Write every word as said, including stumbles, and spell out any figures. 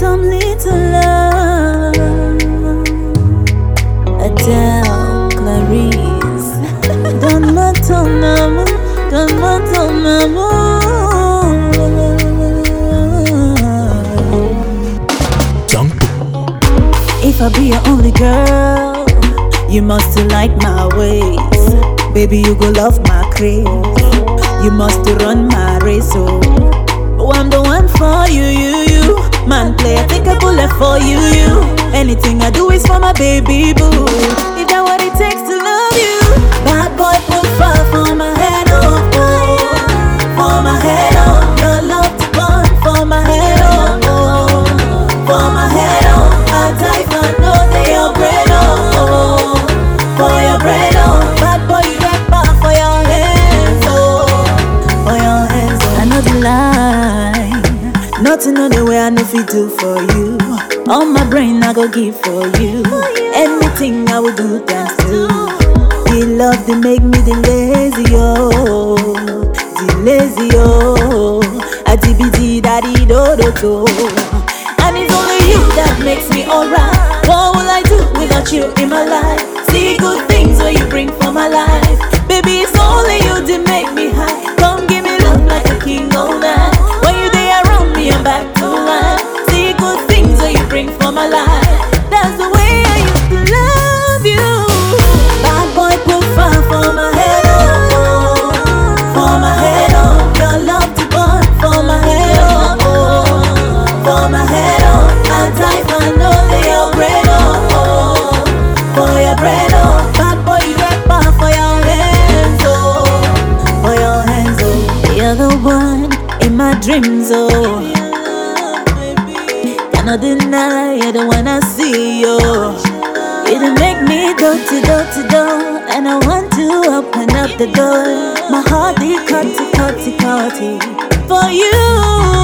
some little love. Adele, Clarice. Don't matter, mama. Don't matter, mama. If I be your only girl, you must like my ways. Baby, you go love my craze. You must run my race, oh. Oh, I'm the one for you, you, you. Man, play, I take a bullet for you, you. Anything I do is for my baby boo. Is that what it takes to love you? Bad boy, put fire for my head, oh, oh. For my head, oh. Your love to burn for my head, oh, oh. For my head, oh. I die for no day, your bread, oh, oh. For your bread, oh. Bad boy, you get back for your hands, oh. For your hands, oh. I know the line. Nothing on the way I know if you do for you. All my brain I go give for you. Anything I will do dance to. The love they make me the lazy, oh. The lazy, oh. A D B D daddy do do do. And it's only you that makes me alright. What will I do without you in my life? See good things when you bring for my life. Baby, it's only you that make me high. Come give me love like a king, oh man. When you there around me, I'm back to life. See good things when you bring for my life. That's the way I used to love you. Bad boy, put fire for my head, oh. For my head, oh. Your love to burn for my head, oh. For my head, oh. I die for no day, your bread, oh. For your bread, oh. Bad boy, you get back for your hands, oh. For your hands, oh. You're the one in my dreams, oh. Cannot deny you're the one I see, oh. You done make me go to go to go, and I want to open up the door. My heart is cutty, cutty, cutty for you.